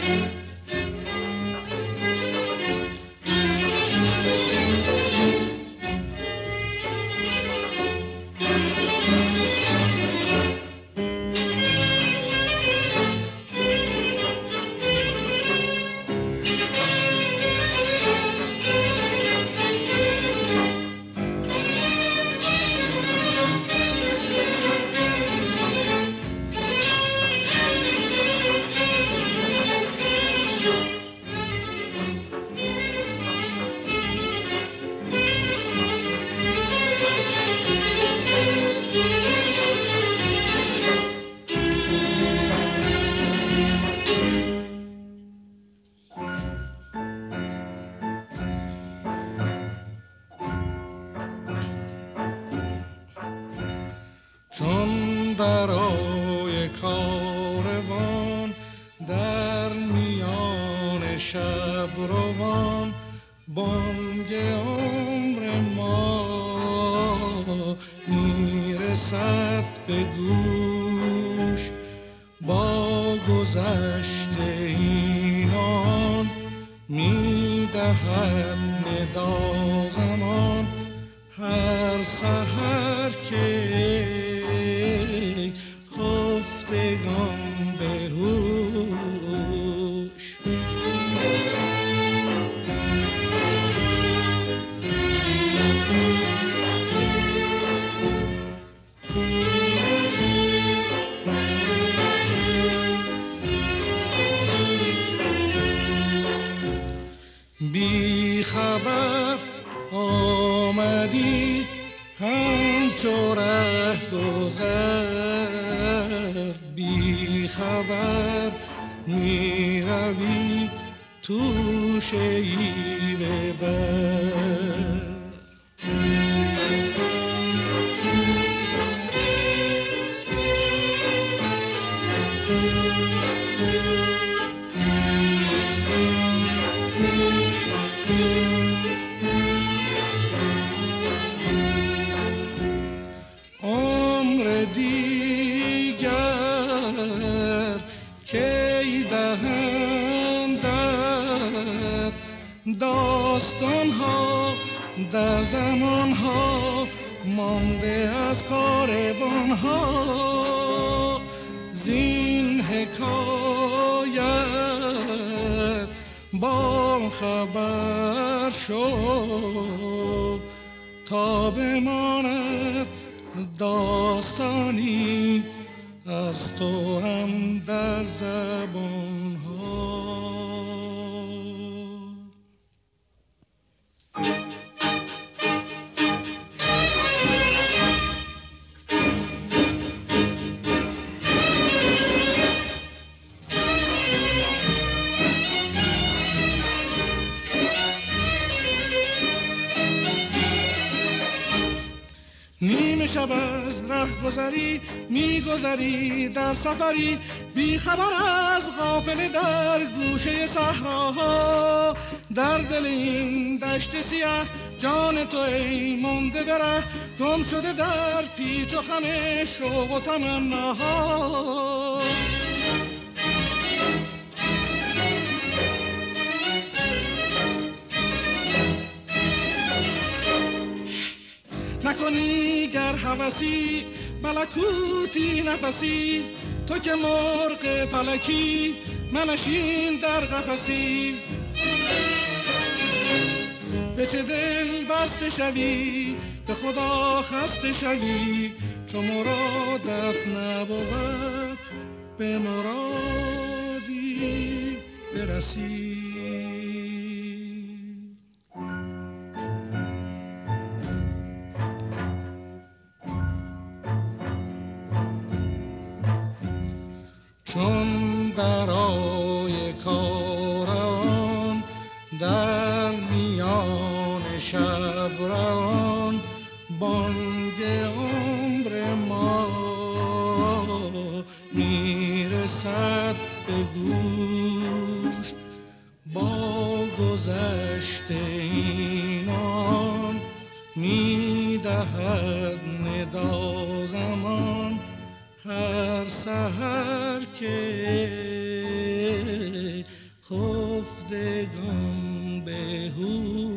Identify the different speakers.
Speaker 1: چون برای کاروان در میان شب روان بانگ عمر ما میرسد به گوش، با گذشت اینان میدهد ندا زمان هر سحر که خفتگان به هوش. بی خبر آمدی همچو رهگذر، بی خبر می روی تو شیب بر. عمر دیگر کی دهندت داستان ها در زمان ها مانده از کاروان ها. زین حکایت با خبر شد تا بماند داستانی از تو هم در زبان ها. نیمه شب از ره گذری میگذری در سفری، بی خبر از قافله در گوشه صحراها. در دل این دشت سیاه جان تو ای مانده بره، گم شده در پیچ و خم شوق و تمناها. نکنی گر هوسی ملکوتی نفسی، تو که مرغ فلکی منشین در قفسی. به چه دل بسته شوی به خدا خسته شوی، چو مرادت نبود به مرادی برسی. چون برای کاروان در میان شب روان بانگ عمر ما میرسد به گوش، با گذشت اینان میدهد ندا زمان هر سحر که خفتگان به هوش